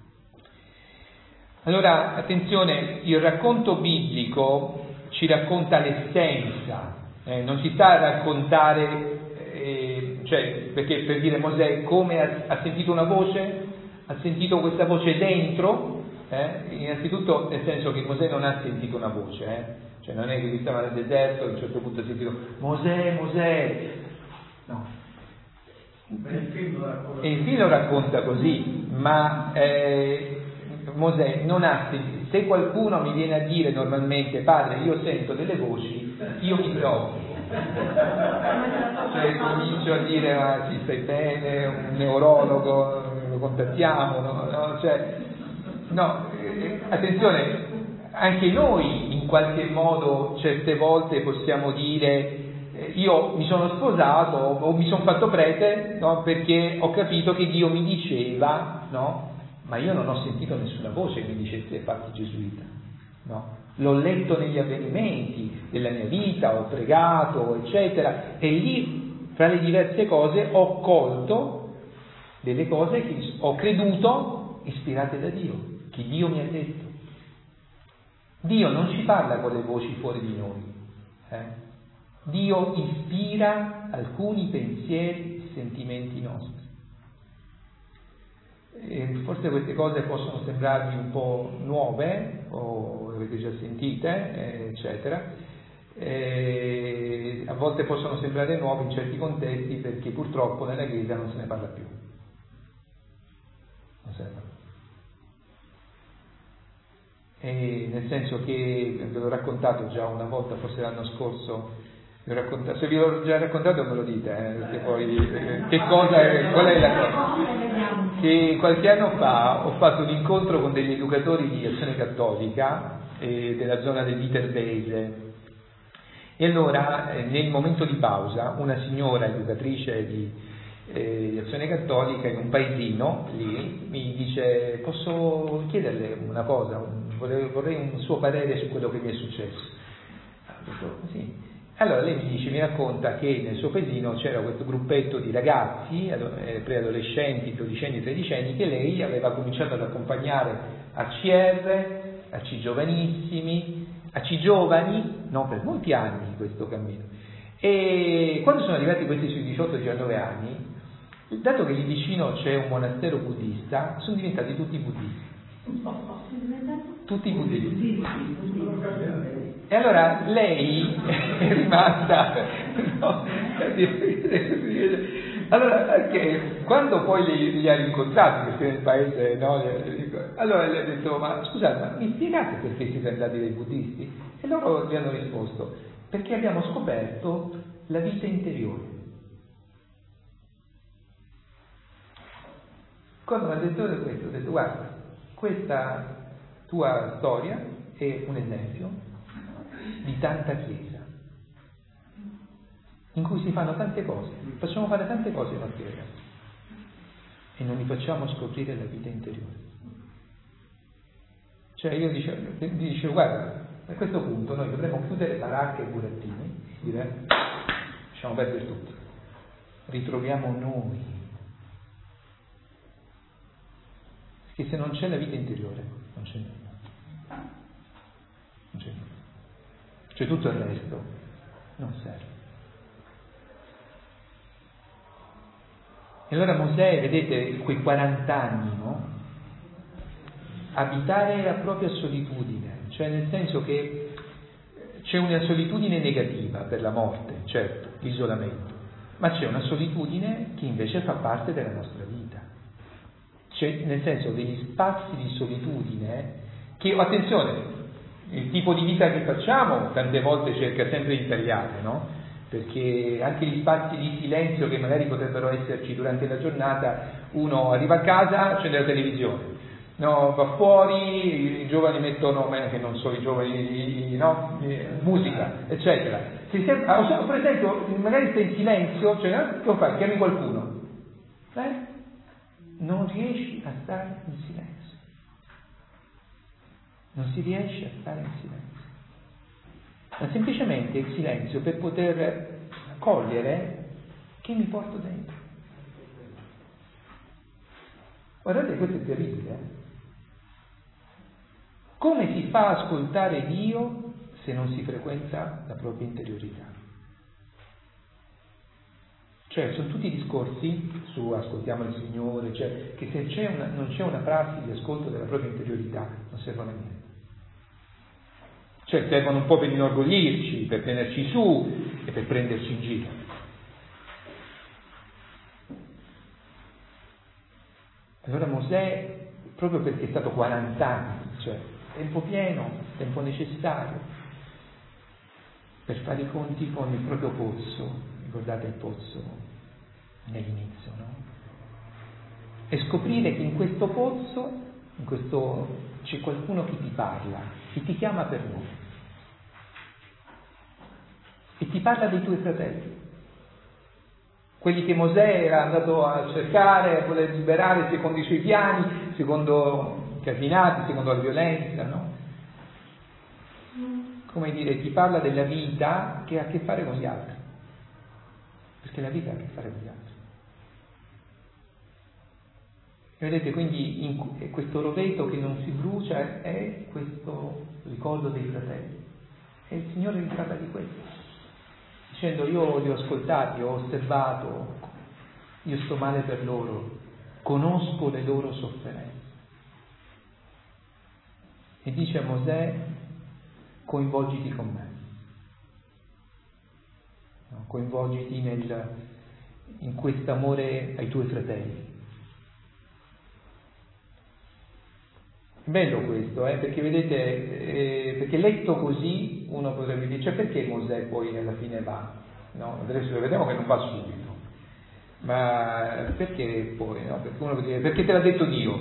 Allora, attenzione, il racconto biblico ci racconta l'essenza, non ci sta a raccontare, perché per dire Mosè come ha sentito una voce, ha sentito questa voce dentro, innanzitutto nel senso che Mosè non ha sentito una voce, cioè non è che lui stava nel deserto e a un certo punto ha sentito Mosè, Mosè, no. E il film lo racconta così, ma Mosè non ha sentito. Se qualcuno mi viene a dire normalmente: padre, io sento delle voci, io mi preoccupo, cioè comincio a dire: ma sì, stai bene, un neurologo, lo contattiamo, attenzione, anche noi in qualche modo certe volte possiamo dire: io mi sono sposato o mi sono fatto prete, no, perché ho capito che Dio mi diceva, no? Ma io non ho sentito nessuna voce che mi dicesse fatti gesuita, no? L'ho letto negli avvenimenti della mia vita, ho pregato, eccetera, e lì, fra le diverse cose, ho colto delle cose che ho creduto ispirate da Dio, che Dio mi ha detto. Dio non ci parla con le voci fuori di noi, Dio ispira alcuni pensieri, sentimenti nostri. E forse queste cose possono sembrarvi un po' nuove, o le avete già sentite, eccetera. A volte possono sembrare nuove in certi contesti, perché purtroppo nella Chiesa non se ne parla più. Non se ne parla. E nel senso che, ve l'ho raccontato già una volta, forse l'anno scorso, se vi l'ho già raccontato me lo dite, perché poi qual è la cosa? Che qualche anno fa ho fatto un incontro con degli educatori di Azione Cattolica della zona del Viterbese, e allora nel momento di pausa una signora educatrice di Azione Cattolica in un paesino lì mi dice: posso chiederle una cosa, vorrei un suo parere su quello che mi è successo. Dico, sì. Allora lei mi racconta che nel suo paesino c'era questo gruppetto di ragazzi, preadolescenti, dodicenni, tredicenni, che lei aveva cominciato ad accompagnare a CR, a C giovanissimi, a C giovani, no, per molti anni questo cammino. E quando sono arrivati questi sui 18-19 anni, dato che lì vicino c'è un monastero buddista, sono diventati tutti buddisti. Tutti buddisti. E allora lei è rimasta, no? Allora, perché quando poi li ha rincontrati, perché nel paese, no? Allora le ha detto: ma scusate, ma mi spiegate perché siete andati dai buddisti? E loro gli hanno risposto: perché abbiamo scoperto la vita interiore. Quando mi ha detto questo, ho detto: guarda, questa tua storia è un esempio di tanta chiesa in cui si fanno tante cose, facciamo fare tante cose ai nostri ragazzi e non li facciamo scoprire la vita interiore. Cioè io dicevo: guarda, a questo punto noi dovremmo chiudere baracche e burattini, dire lasciamo perdere tutto, ritroviamo noi, perché se non c'è la vita interiore non c'è nulla, non c'è nulla. Cioè tutto il resto non serve. E allora Mosè, vedete, quei 40 anni, no? Abitare la propria solitudine, cioè nel senso che c'è una solitudine negativa per la morte, certo, l'isolamento, ma c'è una solitudine che invece fa parte della nostra vita. cioè nel senso degli spazi di solitudine che, attenzione, il tipo di vita che facciamo tante volte cerca sempre di tagliare, no? Perché anche gli spazi di silenzio che magari potrebbero esserci durante la giornata, uno arriva a casa, accende la televisione, no, va fuori, i giovani mettono, che non solo i giovani, no, musica, eccetera. Per esempio, magari stai in silenzio, cioè, che fai? Chiami qualcuno? Non riesci a stare in silenzio. Non si riesce a stare in silenzio. Ma semplicemente il silenzio per poter cogliere che mi porto dentro. Guardate, questo è terribile. Come si fa a ascoltare Dio se non si frequenta la propria interiorità? Cioè, sono tutti discorsi su ascoltiamo il Signore, cioè che se non c'è una prassi di ascolto della propria interiorità, non servono a niente. Cioè, servono un po' per inorgoglirci, per tenerci su e per prenderci in giro. Allora Mosè, proprio perché è stato 40 anni, cioè tempo pieno, tempo necessario, per fare i conti con il proprio pozzo, ricordate il pozzo nell'inizio, no? E scoprire che in questo pozzo, c'è qualcuno che ti parla, che ti chiama per nome, e ti parla dei tuoi fratelli, quelli che Mosè era andato a cercare, a voler liberare secondo i suoi piani, secondo Casinati, secondo la violenza, no? Come dire, ti parla della vita che ha a che fare con gli altri, perché la vita ha a che fare con gli altri. E vedete, quindi questo roveto che non si brucia è questo ricordo dei fratelli. E il Signore vi parla di questo, dicendo: io li ho ascoltati, ho osservato, io sto male per loro, conosco le loro sofferenze. E dice a Mosè: coinvolgiti con me, no? Coinvolgiti in questo amore ai tuoi fratelli. Bello questo, perché vedete, perché letto così uno potrebbe dire, cioè perché Mosè poi alla fine va? No, adesso vediamo che non va subito, ma perché poi? No? Perché uno può dire, perché te l'ha detto Dio?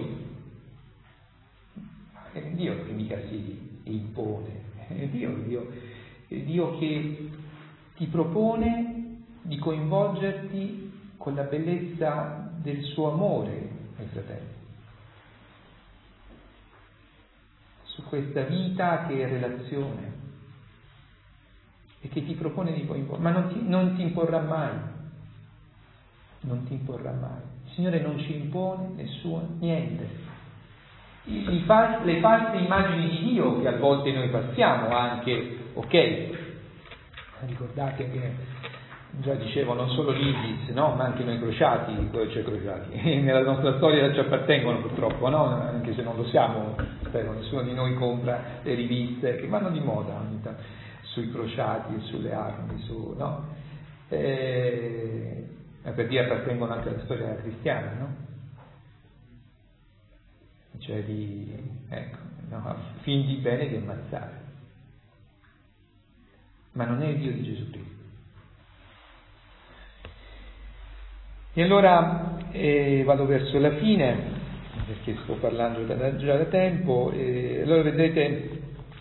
È Dio che mica si impone, è Dio che ti propone di coinvolgerti con la bellezza del suo amore ai fratelli, su questa vita che è relazione, e che ti propone di coinvolgere, ma non ti imporrà mai, il Signore non ci impone niente. Le false immagini di Dio che a volte noi passiamo anche, ok, ricordate che già dicevo, non solo l'Isis, no? Ma anche noi crociati, nella nostra storia ci appartengono purtroppo, no? Anche se non lo siamo, spero, nessuno di noi compra le riviste che vanno di moda ogni tanto, sui crociati, sulle armi, no? Per dire appartengono anche alla storia cristiana, no? Cioè fin di bene di ammazzare, ma non è il Dio di Gesù Cristo. E allora vado verso la fine, perché sto parlando già da tempo. Allora vedete,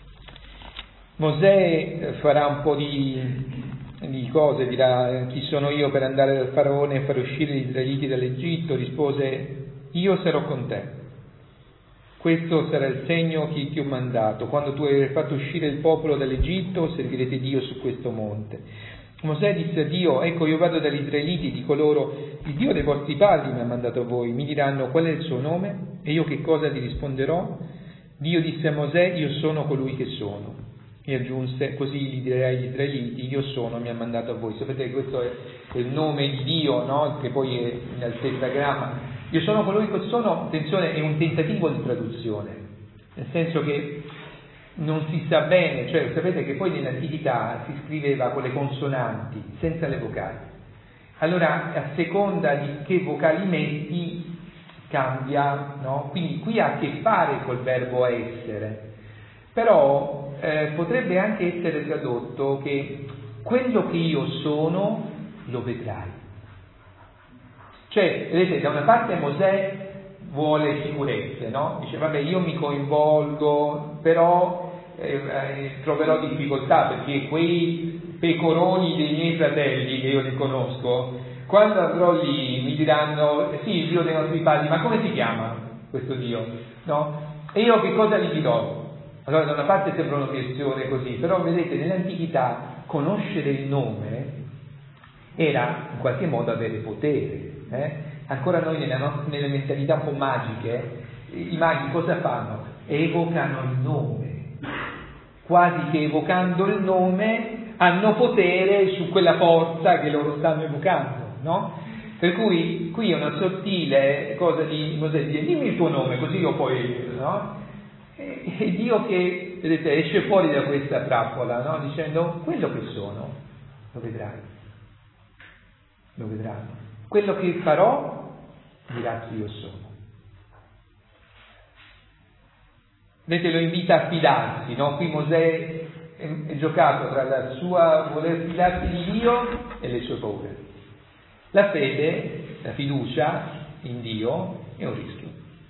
Mosè farà un po' di cose, dirà: chi sono io per andare dal faraone e far uscire gli israeliti dall'Egitto? Rispose: io sarò con te, questo sarà il segno che ti ho mandato, quando tu hai fatto uscire il popolo dall'Egitto servirete Dio su questo monte. Mosè disse a Dio: ecco, io vado dagli israeliti e dico loro: il Dio dei vostri padri mi ha mandato a voi. Mi diranno: qual è il suo nome? E io che cosa gli risponderò? Dio disse a Mosè: io sono colui che sono. E aggiunse: così gli dirai agli israeliti: io sono, mi ha mandato a voi. Sapete che questo è il nome di Dio, no? Che poi è nel tetragramma. Io sono colui che sono, attenzione, è un tentativo di traduzione, nel senso che non si sa bene, cioè sapete che poi nell'antichità si scriveva con le consonanti, senza le vocali. Allora, a seconda di che vocali metti, cambia, no? Quindi qui ha a che fare col verbo essere, però potrebbe anche essere tradotto che quello che io sono lo vedrai. Cioè, vedete, da una parte Mosè vuole sicurezze, no? Dice, vabbè, io mi coinvolgo, però troverò difficoltà, perché quei pecoroni dei miei fratelli, che io li conosco, quando andrò lì mi diranno, sì, il Dio dei nostri padri, ma come si chiama questo Dio? No? E io che cosa gli dirò? Allora, da una parte sembra un'obiezione così, però vedete, nell'antichità conoscere il nome era in qualche modo avere potere. Ancora noi nelle mentalità un po' magiche, i maghi cosa fanno? Evocano il nome, quasi che evocando il nome hanno potere su quella forza che loro stanno evocando, no? Per cui qui è una sottile cosa di Mosè, dimmi il tuo nome così io poi, no? E Dio che, vedete, esce fuori da questa trappola, no? Dicendo, quello che sono lo vedrai, quello che farò dirà chi io sono. Vedete, lo invita a fidarsi, no? Qui Mosè è giocato tra la sua voler fidarsi di Dio e le sue paure. La fede, la fiducia in Dio è un rischio,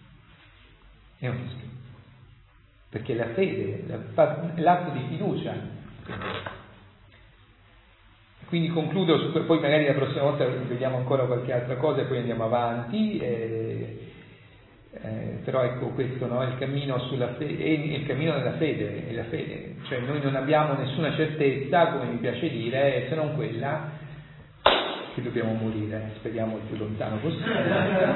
perché la fede, l'atto di fiducia. Quindi concludo, poi magari la prossima volta vediamo ancora qualche altra cosa e poi andiamo avanti, però ecco questo, no? Il cammino sulla fede, è il cammino della fede, è la fede, cioè noi non abbiamo nessuna certezza, come mi piace dire, se non quella che dobbiamo morire, speriamo il più lontano possibile,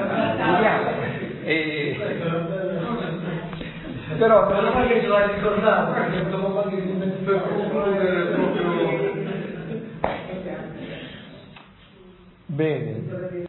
però non è che ce l'hai ricordato, perché per concludere proprio bene.